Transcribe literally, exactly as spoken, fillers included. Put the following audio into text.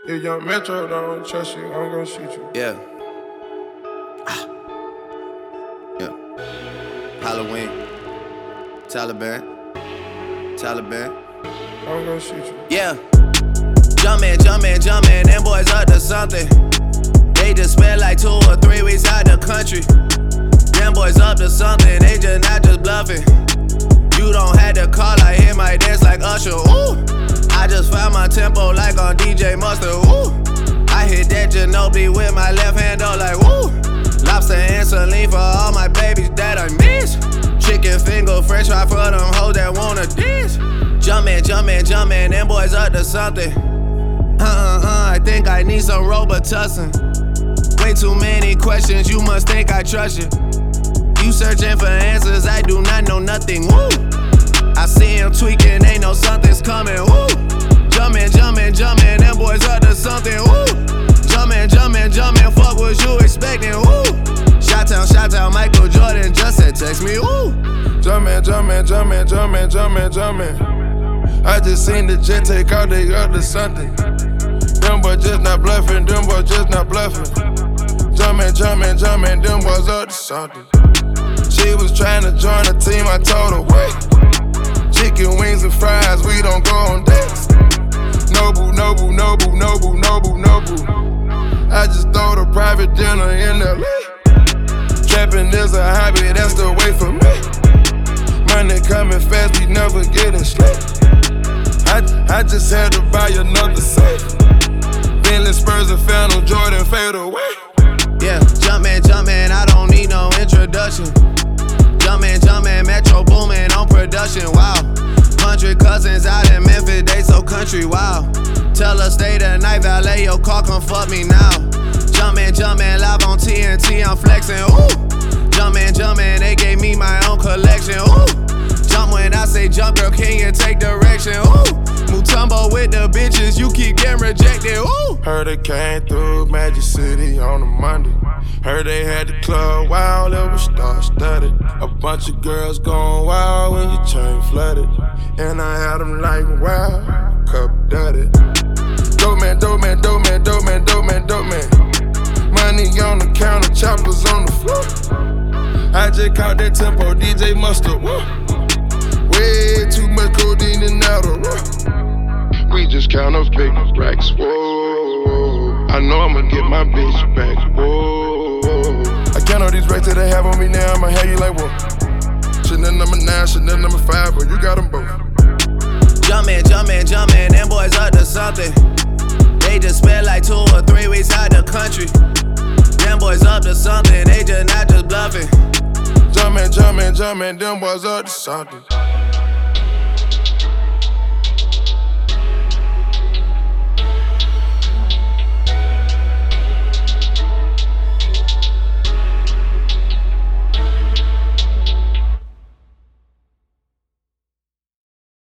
If young Metro don't trust you, I'm gonna shoot you. Yeah. Ah. Yeah. Halloween. Taliban. Taliban. I'm gonna shoot you. Yeah. Jumpin', jumpin', jumpin', them boys up to something. They just spent like two or three weeks out the country. Them boys up to something, they just not just bluffing. You don't have to call, I hear my dance like Usher, ooh. I just found my tempo like on D J Mustard, ooh. I hit that Ginobili with my left hand, though, like woo. Lobster and saline for all my babies that I miss. Chicken finger, french fry for them hoes that wanna dance. Jumpin', jumpin', jumpin', them boys up to something. Uh-uh-uh, I think I need some Robitussin. Way too many questions, you must think I trust you. You searching for answers, I do not know nothing, woo. I see him tweaking, ain't know something's coming, woo. Jumpin', jumpin', jumpin', them boys up to something, woo. Jumpin', jumpin', jumpin', fuck what you expecting, woo. Shot-town, shot-town, Michael Jordan just said text me, woo. Jumpin', jumpin', jumpin', jumpin', jumpin', jumpin'. I just seen the jet take out, they up to something. Them boys just not bluffing, them boys just not bluffing. Jumpin', jumpin', jumpin', them boys up to something. She was trying to join the team, I told her, wait. Chicken wings and fries, we don't go on dates. Nobu, Nobu, Nobu, Nobu, Nobu, Nobu. I just throw the private dinner in L A. Trapping is a hobby, that's the way for me. Money coming fast, we never getting sleep. I, I just had to buy another safe. Bentley Spurs and Phantom Jordan fade away. Yeah, jumpin', jumpin', I don't need no introduction. Jumpin', jumpin', Metro boomin' on production, wow. Hundred cousins out in Memphis, they so country, wow. Tell her stay the night, valet your car, come fuck me now. Jumpin', jumpin', live on T N T, I'm flexin', ooh. Jumpin', jumpin', they gave me my own collection, ooh. Jump when I say jump, girl, can you take direction, ooh. Mutombo with the bitches, you keep getting rejected, ooh. Heard it came through Magic City on a Monday. Heard they had the club wild, it was star-studded. A bunch of girls going wild when your chain flooded. And I had them like, wow, cup dirty. Dope man, dope man, dope man, dope man, dope man, dope man. Money on the counter, choppers on the floor. I just caught that tempo, D J Mustard, woo. Way too much codeine and Adderall. We just count up big racks, whoa. I know I'ma get my bitch back, whoa. I count all these racks that they have on me now, I'ma have you like, whoa. Chanel number nine, Chanel number five, but you got them both. Jumpin', jumpin', jumpin', them boys up to something. They just spent like two or three weeks out the country. Them boys up to something, they just not just bluffing. Jumpin', jumpin', jumpin', them boys up to something.